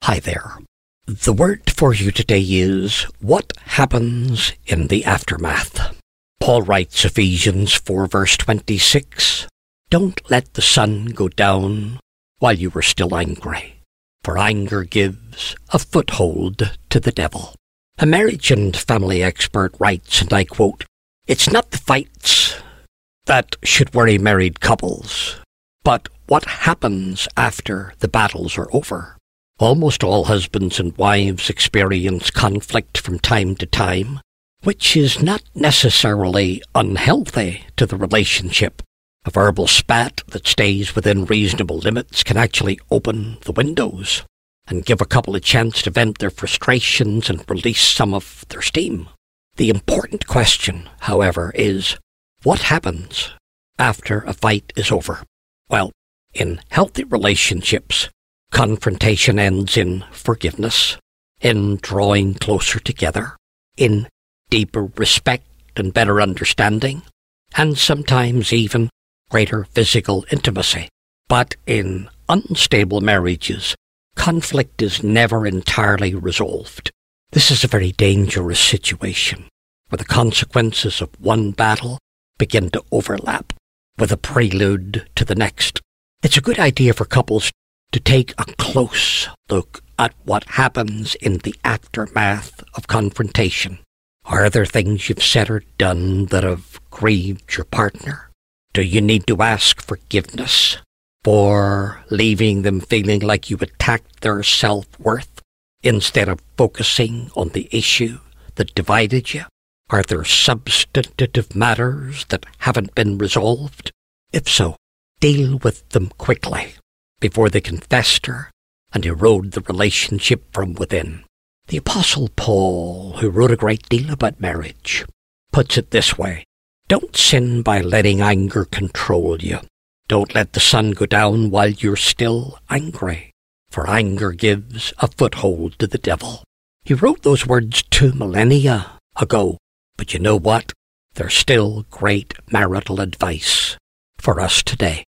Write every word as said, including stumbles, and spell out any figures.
Hi there. The word for you today is what happens in the aftermath. Paul writes Ephesians four verse twenty-six, "Don't let the sun go down while you are still angry, for anger gives a foothold to the devil." A marriage and family expert writes, and I quote, "It's not the fights that should worry married couples, but what happens after the battles are over." Almost all husbands and wives experience conflict from time to time, which is not necessarily unhealthy to the relationship. A verbal spat that stays within reasonable limits can actually open the windows and give a couple a chance to vent their frustrations and release some of their steam. The important question, however, is what happens after a fight is over? Well, in healthy relationships, confrontation ends in forgiveness, in drawing closer together, in deeper respect and better understanding, and sometimes even greater physical intimacy. But in unstable marriages, conflict is never entirely resolved. This is a very dangerous situation, where the consequences of one battle begin to overlap with a prelude to the next. It's a good idea for couples to take a close look at what happens in the aftermath of confrontation. Are there things you've said or done that have grieved your partner? Do you need to ask forgiveness for leaving them feeling like you attacked their self-worth instead of focusing on the issue that divided you? Are there substantive matters that haven't been resolved? If so, deal with them quickly before they can fester and erode the relationship from within. The Apostle Paul, who wrote a great deal about marriage, puts it this way: don't sin by letting anger control you. Don't let the sun go down while you're still angry, for anger gives a foothold to the devil. He wrote those words two millennia ago, but you know what? They're still great marital advice for us today.